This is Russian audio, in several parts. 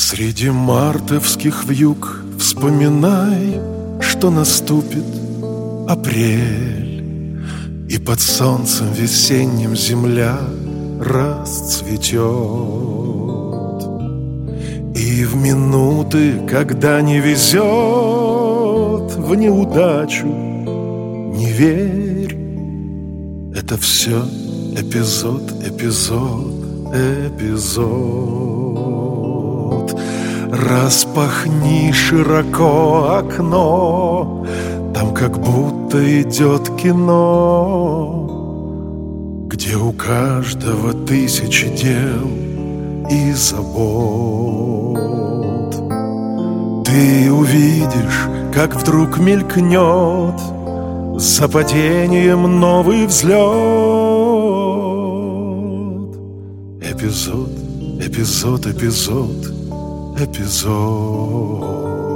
Среди мартовских вьюг вспоминай, что наступит апрель, и под солнцем весенним земля расцветет. И в минуты, когда не везет в неудачу, не верь, это все эпизод, эпизод, эпизод. Распахни широко окно, там как будто идет кино, где у каждого тысячи дел и забот. Ты увидишь, как вдруг мелькнет за падением новый взлет. Эпизод, эпизод, эпизод, эпизод.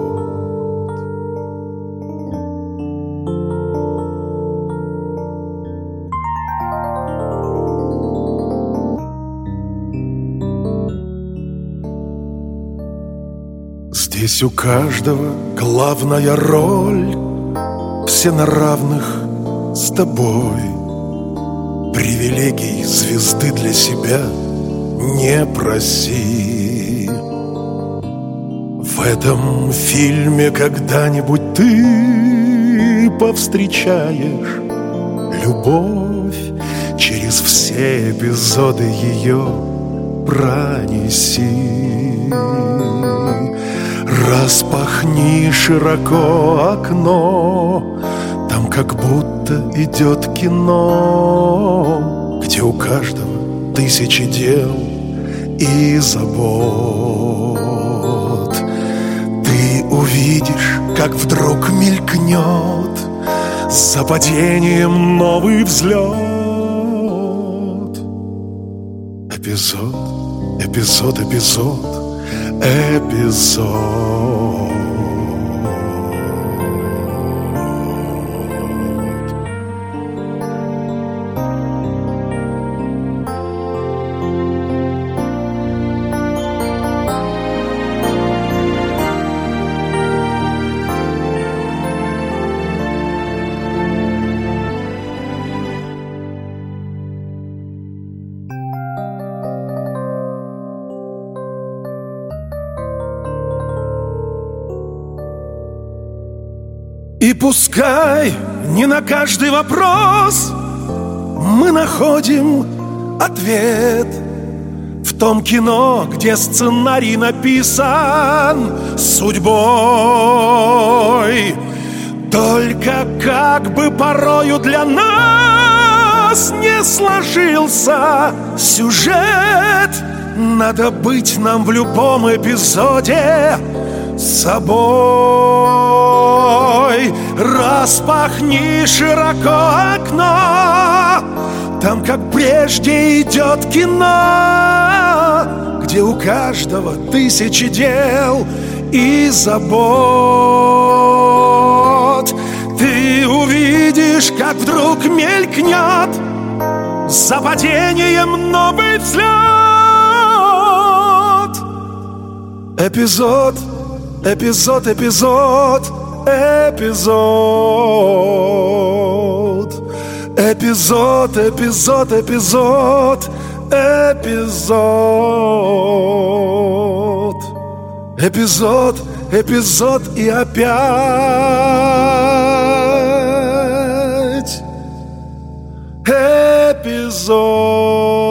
Здесь у каждого главная роль, все на равных с тобой. Привилегий звезды для себя не проси. В этом фильме когда-нибудь ты повстречаешь любовь, через все эпизоды ее пронеси. Распахни широко окно, там как будто идет кино, где у каждого тысячи дел и забот. Ты увидишь, как вдруг мелькнет за падением новый взлет. Эпизод, эпизод, эпизод, эпизод. И пускай не на каждый вопрос мы находим ответ в том кино, где сценарий написан судьбой. Только как бы порою для нас не сложился сюжет, надо быть нам в любом эпизоде собой. Распахни широко окно, там как прежде идет кино, где у каждого тысячи дел и забот. Ты увидишь, как вдруг мелькнет за падением новый взлет. Эпизод, эпизод, эпизод, эпизод. Эпизод, эпизод, эпизод, эпизод. Эпизод, эпизод и опять эпизод.